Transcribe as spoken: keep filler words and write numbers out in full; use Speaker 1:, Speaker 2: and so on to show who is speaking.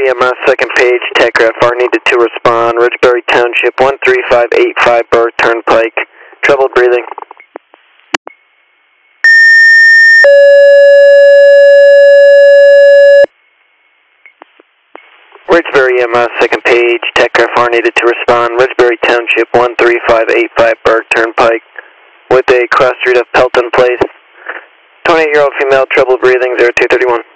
Speaker 1: Ridgebury, M S, second page, Techgraph R needed to respond. Ridgebury Township, one three five eight five Burr Turnpike. Trouble breathing. Ridgebury, M S, second page, Techgraph R needed to respond. Ridgebury Township, one three five eight five Burr Turnpike, with a cross street of Pelton Place. twenty-eight-year-old female, trouble breathing, zero two three one.